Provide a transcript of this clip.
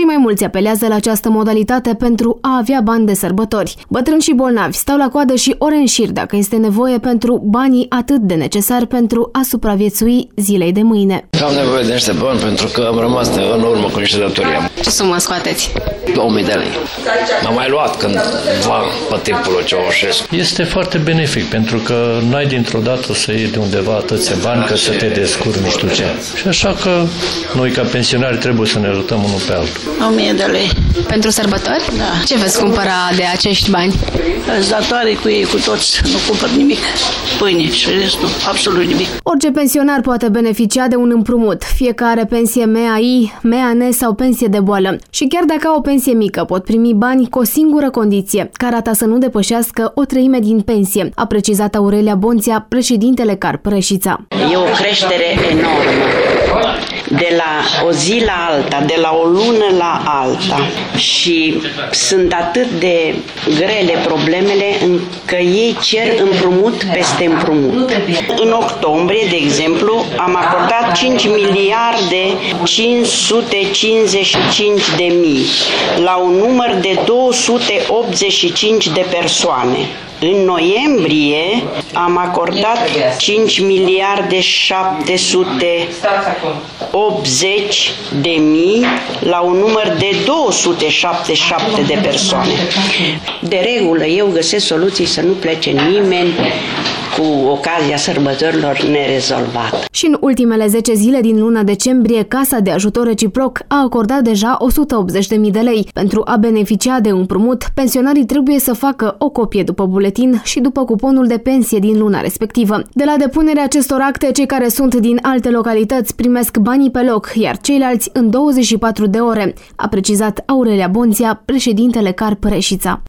Cei mai mulți apelează la această modalitate pentru a avea bani de sărbători. Bătrâni și bolnavi stau la coadă și ore în șir dacă este nevoie pentru banii atât de necesari pentru a supraviețui zilei de mâine. Am nevoie de niște bani pentru că am rămas în urmă cu niște datorii. Ce sumă scoateți? 2000 de lei. M-am mai luat cândva pe timpul lui Ceaușescu. Este foarte benefic pentru că n-ai dintr-o dată să iei de undeva atâția bani ca să te descurci nu știu ce. Și așa că noi ca pensionari trebuie să ne ajutăm unul pe altul. 1000 de lei. Pentru sărbători? Da. Ce veți cumpăra de acești bani? Datoare cu ei, cu toți. Nu cumpăr nimic. Pâine și restul, absolut nimic. Orice pensionar poate beneficia de un împrumut, fie că are pensie MEAI, MEAN sau pensie de boală. Și chiar dacă au o pensie mică, pot primi bani cu o singură condiție, ca rata să nu depășească o treime din pensie, a precizat Aurelia Bonția, președintele CARP Reșița. E o creștere enormă. De la o zi la alta, de la o lună la alta. Și sunt atât de grele problemele că ei cer împrumut peste împrumut. În octombrie, de exemplu, am acordat 5 miliarde 555 de mii la un număr de 285 de persoane. În noiembrie am acordat 5 miliarde 780 de mii la un număr de 277 de persoane. De regulă, eu găsesc soluții să nu plece nimeni cu ocazia sărbătorilor nerezolvat. Și în ultimele 10 zile din luna decembrie, Casa de Ajutor Reciproc a acordat deja 180.000 de lei. Pentru a beneficia de un împrumut, pensionarii trebuie să facă o copie după buletin și după cuponul de pensie din luna respectivă. De la depunerea acestor acte, cei care sunt din alte localități primesc banii pe loc, iar ceilalți în 24 de ore, a precizat Aurelia Bonția, președintele CARP Reșița.